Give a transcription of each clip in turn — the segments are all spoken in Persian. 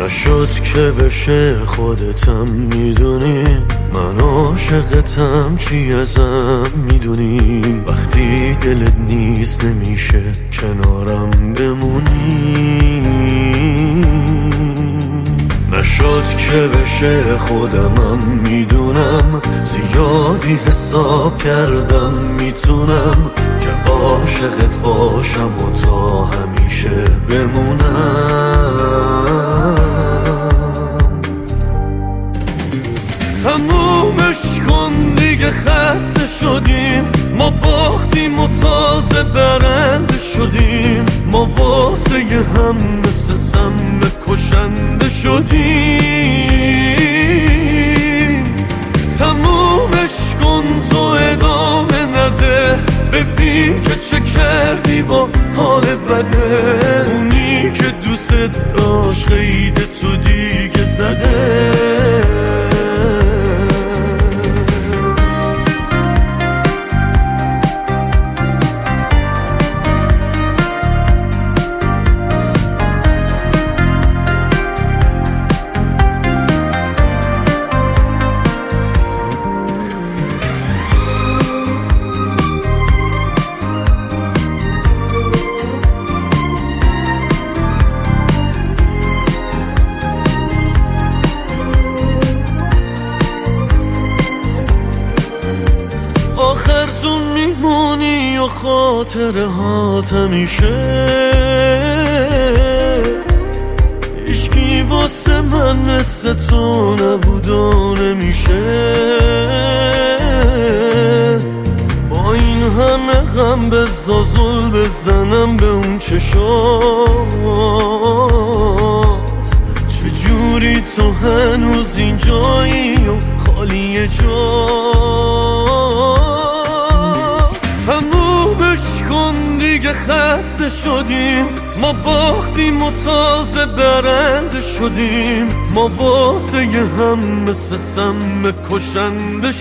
نشد که بشه خودتم میدونی، من عاشقتم چی ازم میدونی، وقتی دلت نیست نمیشه کنارم بمونی. نشد که بشه خودمم میدونم، زیادی حساب کردم میتونم که عاشقت باشم و تا همیشه بمونم. تمومش کن دیگه، خسته شدیم، ما باختیم و تازه برنده شدیم، ما واسه هم مثل سم کشنده شدیم. تمومش کن تو ادامه نده، ببین که چه کردی با حال بده، اونی که دوست داشت قید تو دیگه زده. آخر تو میمونی و خاطره هات همیشه، هیچکی واسه من مثل تو نبود و نمیشه. با این همه غم بزا زل بزنم به اون چشات، چجوری تو هنوز اینجایی و خالی جا. تمومش کن دیگه، خسته شدیم، ما باختیم و تازه برنده شدیم، ما واسه هم مثل سم کشنده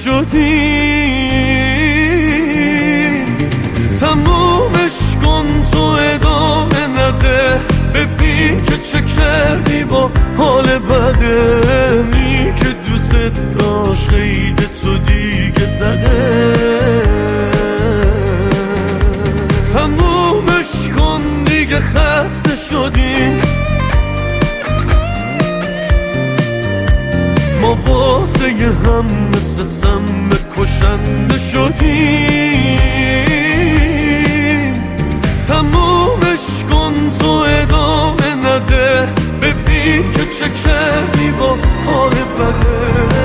شدیم. تمومش کن تو ادامه نده، ببین که چه کردی با حال بده، می که دوست داشت قید تو دیگه زده. تمومش کن دیگه، خسته شدیم، ما واسه هم مثل سم کشنده شدیم. تمومش کن تو ادامه نده، ببین که چه کردی با حال بده.